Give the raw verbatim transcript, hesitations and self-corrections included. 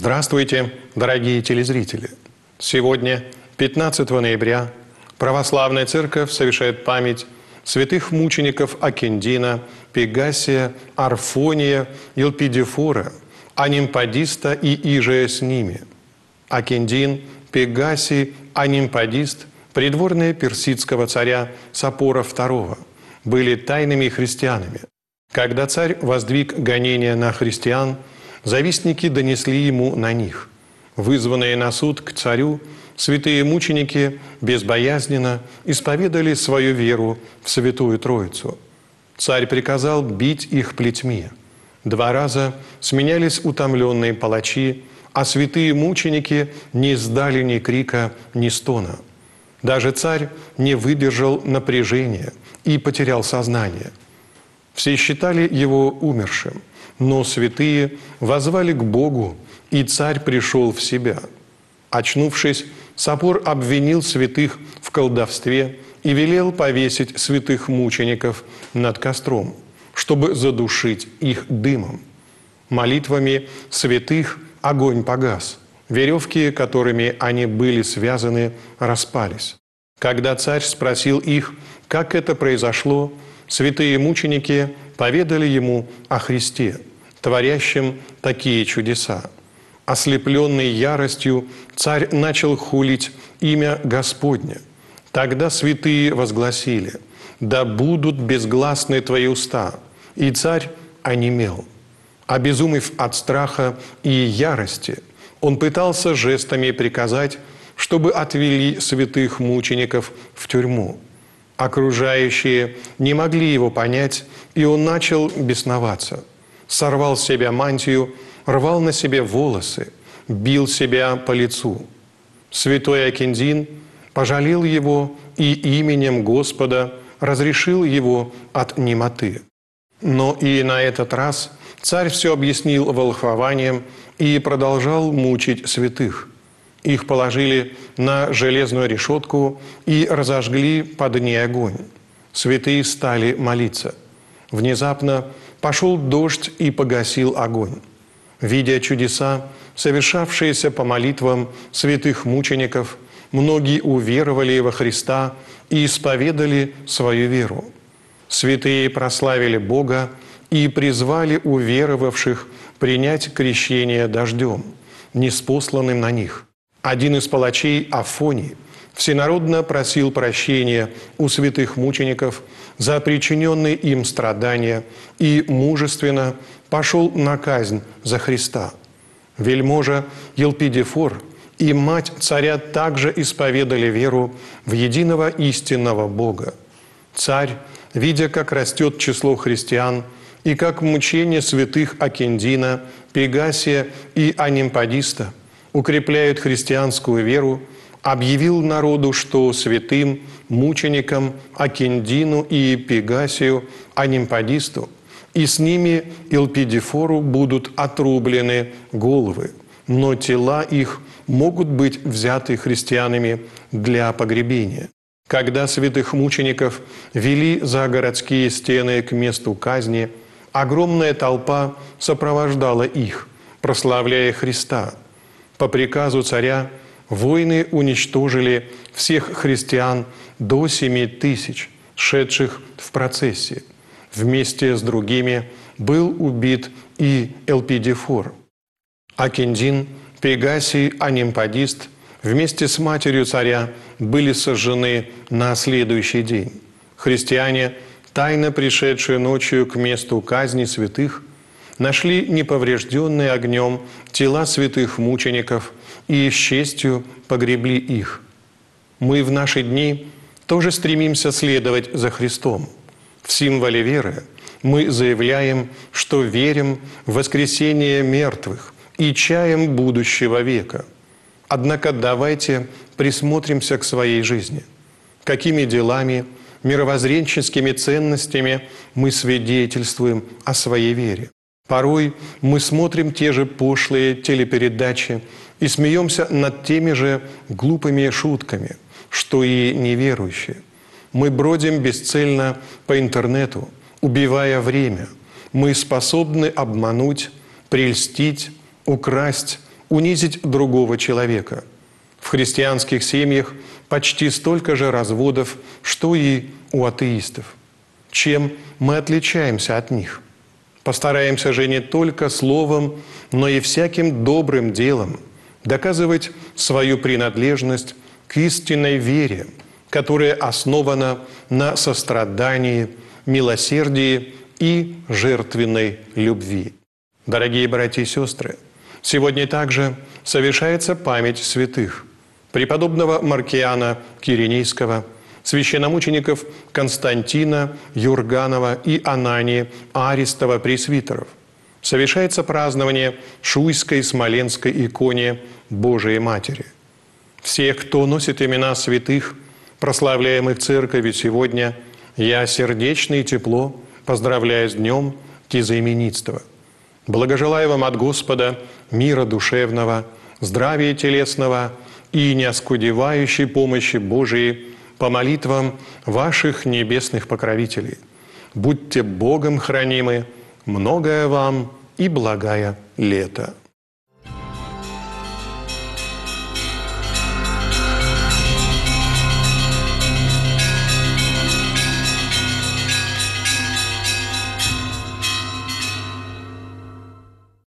Здравствуйте, дорогие телезрители! Сегодня, пятнадцатого ноября, Православная Церковь совершает память святых мучеников Окендина, Пегасия, Арфония, Елпидифора, Анимпадиста и Ижия с ними. Окендин, Пегасий, Анимпадист, придворные персидского царя Сапора второго, были тайными христианами. Когда царь воздвиг гонения на христиан, завистники донесли ему на них. Вызванные на суд к царю, святые мученики безбоязненно исповедали свою веру в Святую Троицу. Царь приказал бить их плетьми. Два раза сменялись утомленные палачи, а святые мученики не издали ни крика, ни стона. Даже царь не выдержал напряжения и потерял сознание. Все считали его умершим, но святые воззвали к Богу, и царь пришел в себя. Очнувшись, Сапор обвинил святых в колдовстве и велел повесить святых мучеников над костром, чтобы задушить их дымом. Молитвами святых огонь погас, веревки, которыми они были связаны, распались. Когда царь спросил их, как это произошло, святые мученики поведали ему о Христе, творящем такие чудеса. Ослепленный яростью, царь начал хулить имя Господне. Тогда святые возгласили: «Да будут безгласны твои уста». И царь онемел. Обезумев от страха и ярости, он пытался жестами приказать, чтобы отвели святых мучеников в тюрьму. Окружающие не могли его понять, и он начал бесноваться. Сорвал с себя мантию, рвал на себе волосы, бил себя по лицу. Святой Окендин пожалел его и именем Господа разрешил его от немоты. Но и на этот раз царь все объяснил волхвованием и продолжал мучить святых. Их положили на железную решетку и разожгли под ней огонь. Святые стали молиться. Внезапно пошел дождь и погасил огонь. Видя чудеса, совершавшиеся по молитвам святых мучеников, многие уверовали во Христа и исповедали свою веру. Святые прославили Бога и призвали уверовавших принять крещение дождем, ниспосланным на них. Один из палачей, Афоний, всенародно просил прощения у святых мучеников за причиненные им страдания и мужественно пошел на казнь за Христа. Вельможа Елпидифор и мать царя также исповедали веру в единого истинного Бога. Царь, видя, как растет число христиан и как мучения святых Окендина, Пегасия и Анимпадиста укрепляют христианскую веру, объявил народу, что святым мученикам Окендину и Пегасию, Анимпадисту и с ними Елпидифору будут отрублены головы, но тела их могут быть взяты христианами для погребения. Когда святых мучеников вели за городские стены к месту казни, огромная толпа сопровождала их, прославляя Христа. По приказу царя воины уничтожили всех христиан до семи тысяч, шедших в процессии. Вместе с другими был убит и Елпидифор. Окендин, Пегасий, Анимпадист вместе с матерью царя были сожжены на следующий день. Христиане, тайно пришедшие ночью к месту казни святых, нашли неповрежденные огнем тела святых мучеников и с честью погребли их. Мы в наши дни тоже стремимся следовать за Христом. В символе веры мы заявляем, что верим в воскресение мертвых и чаем будущего века. Однако давайте присмотримся к своей жизни. Какими делами, мировоззренческими ценностями мы свидетельствуем о своей вере? Порой мы смотрим те же пошлые телепередачи и смеемся над теми же глупыми шутками, что и неверующие. Мы бродим бесцельно по интернету, убивая время. Мы способны обмануть, прельстить, украсть, унизить другого человека. В христианских семьях почти столько же разводов, что и у атеистов. Чем мы отличаемся от них? Постараемся же не только словом, но и всяким добрым делом доказывать свою принадлежность к истинной вере, которая основана на сострадании, милосердии и жертвенной любви. Дорогие братья и сестры, сегодня также совершается память святых: преподобного Маркиана Киринейского, священномучеников Константина, Юрганова и Анании Аристова пресвитеров. Совершается празднование Шуйской Смоленской иконе Божией Матери. Всех, кто носит имена святых, прославляемых Церковью сегодня, я сердечно и тепло поздравляю с днем тезаименитства. Благожелаю вам от Господа мира душевного, здравия телесного и неоскудевающей помощи Божией по молитвам ваших небесных покровителей. Будьте Богом хранимы, многое вам и благая лето.